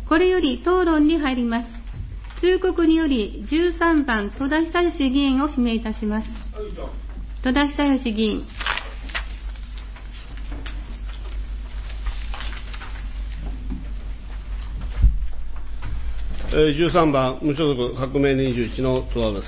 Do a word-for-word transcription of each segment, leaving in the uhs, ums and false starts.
これより討論に入ります。通告によりじゅうさんばん、戸田久義議員を指名いたします。戸田久義議員。 じゅうさんばん、無所属革命にじゅういちの戸田です。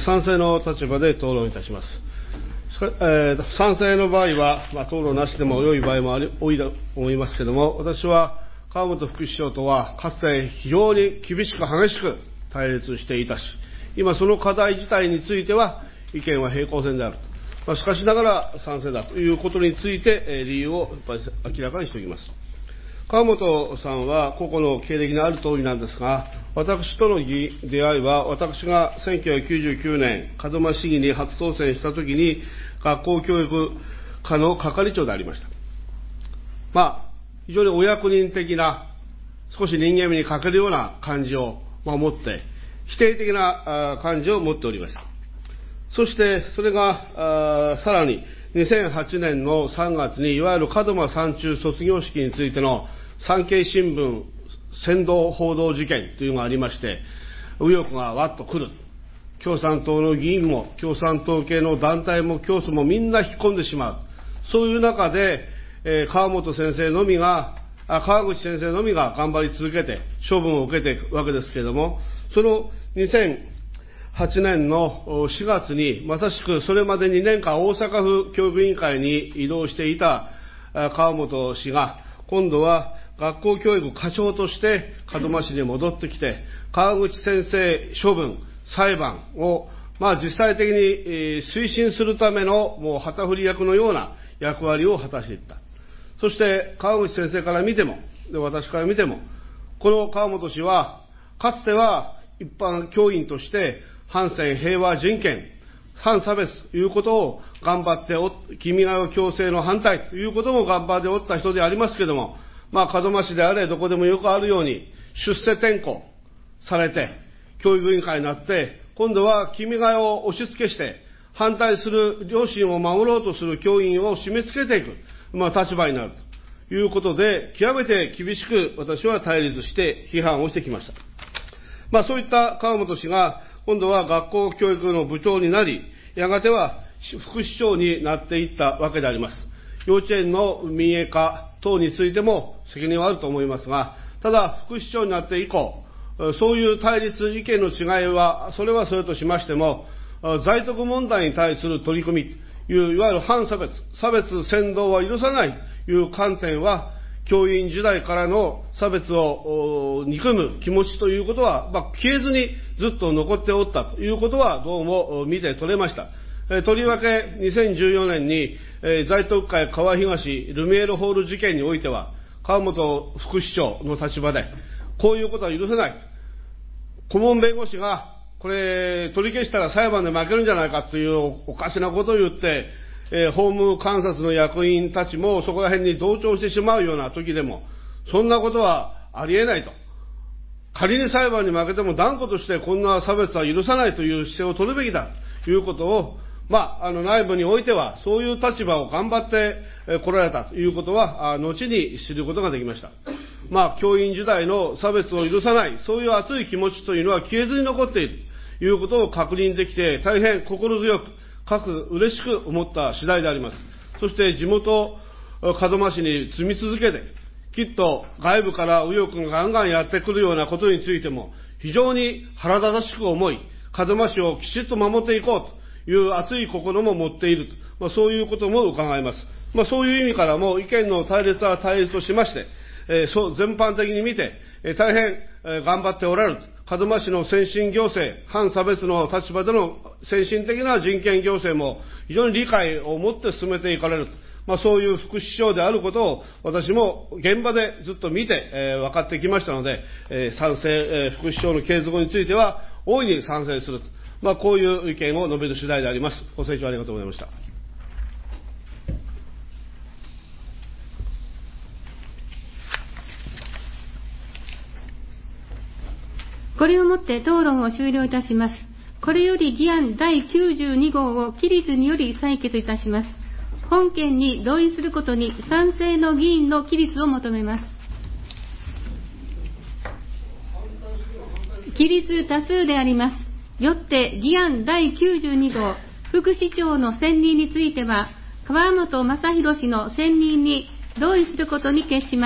賛成の立場で討論いたします。えー、賛成の場合は、まあ、討論なしでも良い場合もあり多いと思いますけれども、私は川本副市長とはかつて非常に厳しく激しく対立していたし、今その課題自体については意見は平行線である。まあ、しかしながら賛成だということについて、えー、理由をやっぱり明らかにしておきます。川本さんは個々の経歴のある通りなんですが、私との出会いは、私がせんきゅうひゃくきゅうじゅうきゅうねん、門真市議に初当選したときに、学校教育課の係長でありました。まあ、非常にお役人的な、少し人間味に欠けるような感じを持って、否定的な感じを持っておりました。そして、それが、さらに、にせんはちねんのさんがつに、いわゆる門真三中卒業式についての産経新聞扇動報道事件というのがありまして、右翼がわっと来る。共産党の議員も、共産党系の団体も、教祖もみんな引っ込んでしまう。そういう中で、えー、川本先生のみが、あ、川口先生のみが頑張り続けて、処分を受けていくわけですけれども、そのにせんはちねんのしがつに、まさしくそれまでにねんかん大阪府教育委員会に移動していた川本氏が、今度は学校教育課長として門真市に戻ってきて、川口先生処分、裁判を、まあ実際的に推進するためのもう旗振り役のような役割を果たしていった。そして川口先生から見ても、で私から見ても、この川本氏は、かつては一般教員として反戦、平和、人権、反差別ということを頑張ってお、君が代強制の反対ということも頑張っておった人でありますけれども、まあ門真市であれどこでもよくあるように出世転校されて、教育委員会になって、今度は君が代を押し付けして、反対する良心を守ろうとする教員を締め付けていく、まあ立場になるということで、極めて厳しく私は対立して批判をしてきました。まあそういった川本氏が、今度は学校教育の部長になり、やがては副市長になっていったわけであります。幼稚園の民営化等についても責任はあると思いますが、ただ副市長になって以降、そういう対立意見の違いは、それはそれとしましても、在徳問題に対する取り組みという、いわゆる反差別、差別扇動は許さないという観点は、教員時代からの差別を憎む気持ちということは、まあ、消えずにずっと残っておったということは、どうも見て取れました。えとりわけにせんじゅうよねんに、えー、在徳会川東ルミエールホール事件においては、川本副市長の立場で、こういうことは許せない。顧問弁護士が、これ、取り消したら裁判で負けるんじゃないかというおかしなことを言って、えー、法務監察の役員たちもそこら辺に同調してしまうような時でも、そんなことはありえないと。仮に裁判に負けても断固としてこんな差別は許さないという姿勢を取るべきだということを、まあ、あの内部においてはそういう立場を頑張ってこられたということは、後に知ることができました。まあ、教員時代の差別を許さない、そういう熱い気持ちというのは消えずに残っているということを確認できて、大変心強く、かく嬉しく思った次第であります。そして地元、門真市に住み続けて、きっと外部から右翼がガンガンやってくるようなことについても、非常に腹立たしく思い、門真市をきちっと守っていこうという熱い心も持っていると、まあ、そういうことも伺います。まあ、そういう意味からも意見の対立は対立としまして、えー、そう全般的に見て、えー、大変、えー、頑張っておられる。門真市の先進行政、反差別の立場での先進的な人権行政も非常に理解を持って進めていかれる。まあ、そういう副市長であることを私も現場でずっと見て、えー、分かってきましたので、えー、賛成、えー、副市長の継続については大いに賛成すると。まあ、こういう意見を述べる次第であります。ご清聴ありがとうございました。 これをもって討論を終了いたします。これより議案だいきゅうじゅうにごうを起立により採決いたします。本件に同意することに賛成の議員の起立を求めます。 起立多数であります。よって議案だいきゅうじゅうに号、副市長の選任については、川本正弘氏の選任に同意することに決します。